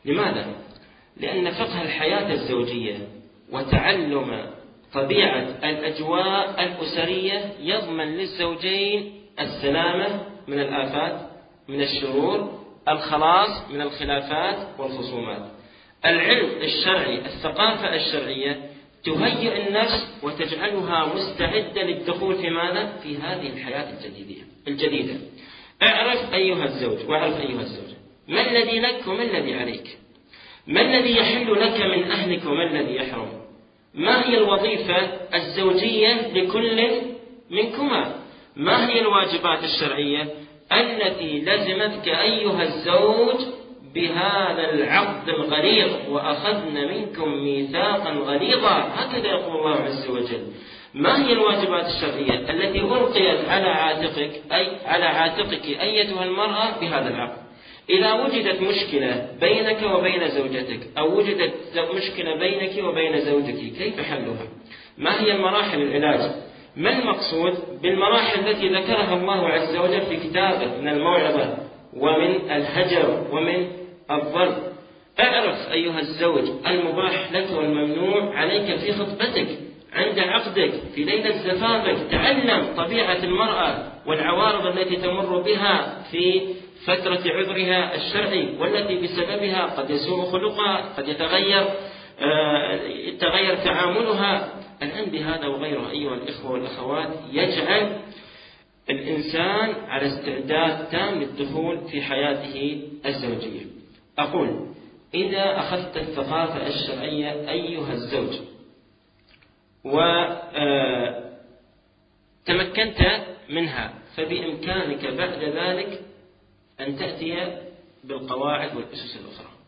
لماذا؟ لأن فقه الحياة الزوجية وتعلم طبيعة الأجواء الأسرية يضمن للزوجين السلامة من الآفات، من الشرور، الخلاص من الخلافات والخصومات. العلم الشرعي، الثقافة الشرعية تهيئ النفس وتجعلها مستعدة للدخول في ماذا؟ في هذه الحياة الجديدة. اعرف أيها الزوج واعرف أيها الزوجة ما الذي لك وما الذي عليك، ما الذي يحل لك من أهلك وما الذي يحرم، ما هي الوظيفة الزوجية لكل منكما، ما هي الواجبات الشرعية التي لزمتك أيها الزوج بهذا العقد الغليظ، وأخذن منكم ميثاقا غليظا، هكذا يقول الله عز وجل. ما هي الواجبات الشرعية التي ألقيت على عاتقك أيتها المرأة بهذا العقد؟ إذا وجدت مشكلة بينك وبين زوجتك أو وجدت مشكلة بينك وبين زوجك، كيف حلها؟ ما هي المراحل العلاج؟ ما المقصود بالمراحل التي ذكرها الله عز وجل في كتابه من الموعظة ومن الهجر ومن الضرب؟ اعرف أيها الزوج المباح لك والممنوع عليك في خطبتك، عند عقدك، في ليلة زفافك. تعلم طبيعة المرأة والعوارض التي تمر بها في فترة عذرها الشرعي، والتي بسببها قد يسوء خلقها، قد يتغير تعاملها. العلم بهذا وغيره أيها الإخوة والأخوات يجعل الإنسان على استعداد تام للدخول في حياته الزوجية. أقول إذا أخذت الثقافة الشرعية أيها الزوج وتمكنت منها، فبإمكانك بعد ذلك أن تأتي بالقواعد والأسس الأخرى.